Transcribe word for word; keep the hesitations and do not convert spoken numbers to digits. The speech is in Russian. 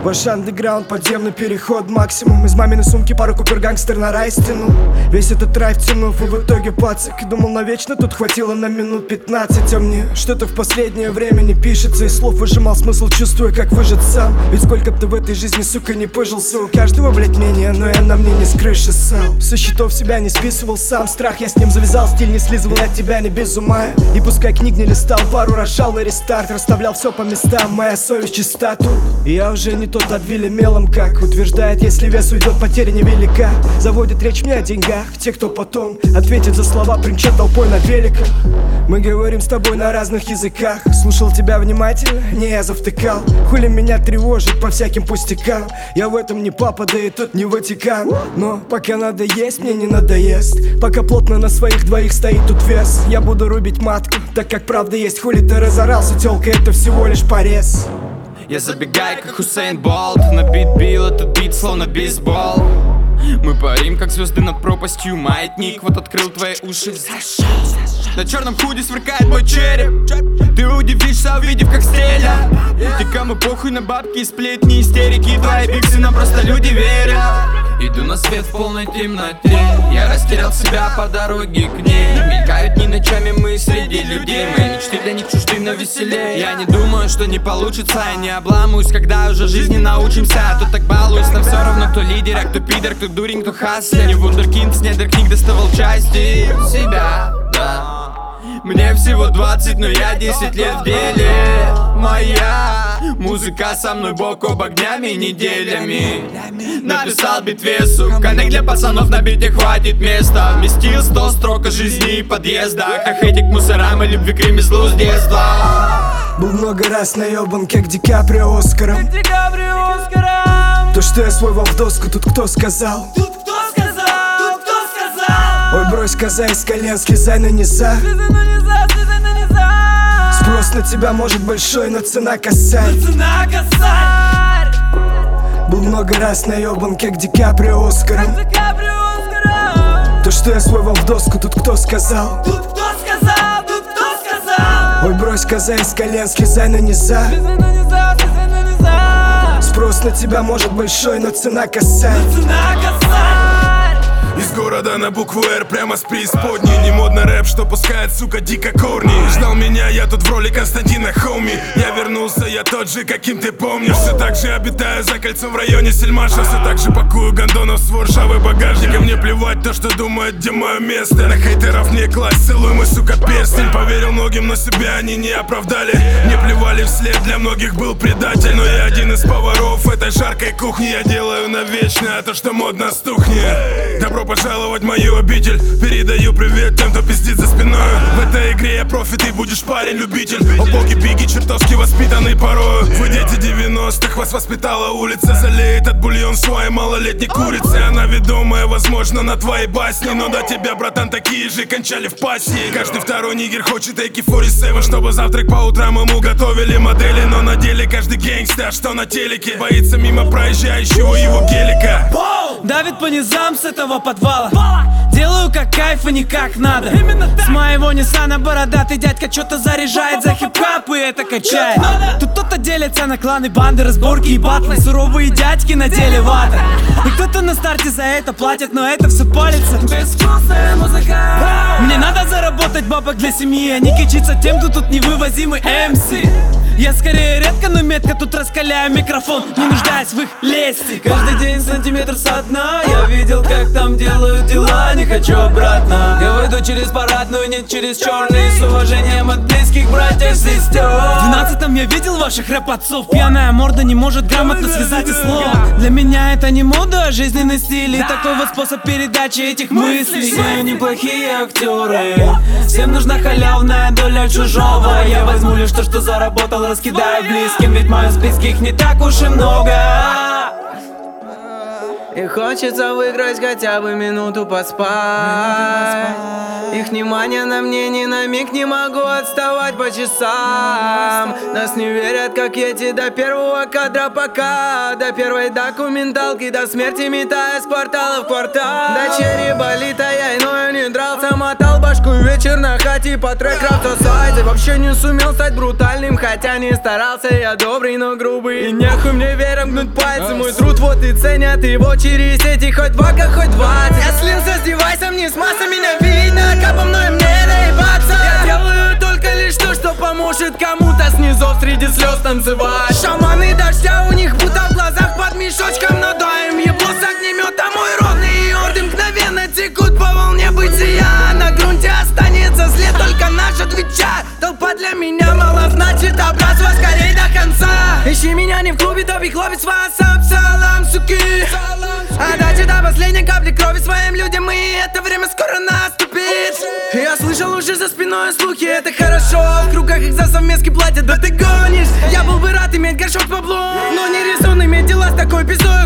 Ваш андеграунд, подземный переход, максимум. Из маминой сумки пару купюр гангстер на рай стянул. Весь этот рай втянув, и в итоге пацак думал навечно, тут хватило на минут пятнадцать. А мне что-то в последнее время не пишется. Из слов выжимал смысл, чувствуя, как выжат сам. Ведь сколько б ты в этой жизни, сука, не пыжился. У каждого, блять, мнение, но я на мне не с крыши сам. Со счетов себя не списывал сам. Страх я с ним завязал, стиль не слизывал от тебя не без ума. И пускай книг не листал, пару рожал на рестарт. Расставлял все по местам, моя совесть чиста тут. И я уже не тот обвили мелом, как утверждает, если вес уйдет, потеря невелика. Заводит речь мне о деньгах, те, кто потом ответит за слова, примчат толпой на великах. Мы говорим с тобой на разных языках. Слушал тебя внимательно, не я завтыкал. Хули меня тревожит по всяким пустякам. Я в этом не папа, да и тут не Ватикан. Но пока надо есть, мне не надоест. Пока плотно на своих двоих стоит тут вес. Я буду рубить матку, так как правда есть. Хули ты разорался, тёлка, это всего лишь порез. Я забегаю, как Хусейн Болт. На бит бил этот бит, словно бейсбол. Мы парим, как звезды над пропастью. Маятник вот открыл твои уши. На черном худи сверкает мой череп. Ты удивишься, увидев, как стрелят. Ты кому похуй на бабки, сплетни, истерики. Твои биксы нам просто люди верят. Иду на свет в полной темноте. Я растерял себя по дороге к ней. Мелькают дни ночами мы среди людей. Мои мечты для них чужды, но веселее. Я не думаю, что не получится. Я не обламываюсь, когда уже жизни научимся. А то так балуюсь, нам все равно, кто лидер, а кто пидор, кто дурень, кто хаслер. Не вундеркинд, с недр книг доставал части себя, да. Мне всего двадцать, но я десять лет в деле. Моя музыка со мной бок о бок днями и неделями. Написал бит весу, коннект для пацанов на бите хватит места. Вместил сто строк о жизни и подъездах. Как эти к мусорам и любви к ремеслу с детства. Был много раз наебан, как Ди Каприо Оскаром. Как Ди Каприо Оскаром. То, что я свой в доску, тут кто сказал? Тут кто сказал? Тут кто сказал? Ой, брось, коза из колен, слезай на низа. Слезай на низа, слезай на низа. Спрос на тебя может большой, но цена косарь. Но цена косарь. Был много раз наебан, как Ди Каприо Оскаром. Как Ди Каприо Оскаром. То, что я свой в доску, тут кто сказал? Тут кто сказал? Тут кто сказал? Ой, брось, коза из колен, слезай на низа. Слезай на низа, слезай на низа. Спрос на тебя может большой, но цена косарь. Но цена косарь. Из города на букву Р, прямо с преисподней. Не модно рэп, что пускает, сука, дико корни. Ждал меня, я тут в роли Константина Хоуми. Я вернулся, я тот же, каким ты помнишь. Все так же обитаю за кольцом в районе Сельмаша. Все так же пакую гондонов с ржавый багажник. А мне плевать то, что думают, где мое место. На хейтеров не класть, целуй мой, сука, перстень. Поверил многим, но себя они не оправдали. Мне плевали вслед, для многих был предатель. Но я один из поваров этой жаркой кухни. Я делаю навечно то, что модно стухнет. Добро пожаловать в мою обитель. Передаю привет тем, кто пиздит за спиной. В этой игре я профи, ты будешь парень-любитель. О боги, биги, чертовски воспитанный порою. Вы дети девяностых, вас воспитала улица. Залеет от бульон своей малолетней курицы. Она ведомая, возможно, на твоей басне. Но до тебя, братан, такие же кончали в пассии. Каждый второй нигер хочет эй кей сорок семь, чтобы завтрак по утрам ему готовили модели. Но на деле каждый гэнгстер, что на телеке, боится мимо проезжающего его гелика. Давит по низам с этого подвала. Делаю как кайф и не как надо. С моего Ниссана бородатый дядька что-то заряжает за хип-хап и это качает. Тут кто-то делится на кланы, банды, разборки и батлы. Суровые дядьки на деле вата. И кто-то на старте за это платит, но это все палится. Безвкусная музыка. Мне надо заработать бабок для семьи, а не кичиться тем, кто тут невывозимый эм си. Я скорее редко, но метко тут раскаляю микрофон, не нуждаясь в их лести. Каждый день сантиметр со дна. Я видел, как там делают дела, не хочу обратно. Я выйду через парадную, не через черный. С уважением от близких братьев, сестер. В двенадцатом я видел ваших рэп-отцов. Пьяная морда не может грамотно связать и слова. Для меня это не мода, а жизненный стиль. И такой вот способ передачи этих мыслей. Все неплохие актеры. Всем нужна халявная доля чужого. Я возьму лишь то, что заработал, раскидаю близким. Ведь в моем списке их не так уж и много. И хочется выиграть хотя бы минуту поспать. Их внимание на мне ни на миг, не могу отставать по часам. Нас не верят, как эти, до первого кадра пока. До первой документалки, до смерти метая с квартала в квартал. До черри болит, а я иное не дрался, мотал. башку вечер на хате по трек рэп сосать. Вообще не сумел стать брутальным, хотя не старался. Я добрый, но грубый, и нехуй мне вером гнуть пальцы. Мой труд вот и ценят его через эти хоть два, как хоть двадцать. Я слился с девайсом, не с массой, меня видно, как по мной мне наебаться. Я делаю только лишь то, что поможет кому-то снизу среди слез танцевать. Шаманы дождя, у них будто в глазах под мешочком, но даем ебло с огнемета. Мой родный орды мгновенно текут по волне бытия. На грунте останется след, только наш отвечает. Толпа для меня мало значит, образва скорей до конца. Ищи меня не в клубе, тоби хлопец, вассап, салам, суки. Отдача до последней капли крови своим людям, и это время скоро наступит. Я слышал уже за спиной слухи, это хорошо. В кругах их за совместки платят, да ты гонишь. Я был бы рад иметь горшок с баблом, но не резон иметь дела с такой пиздой.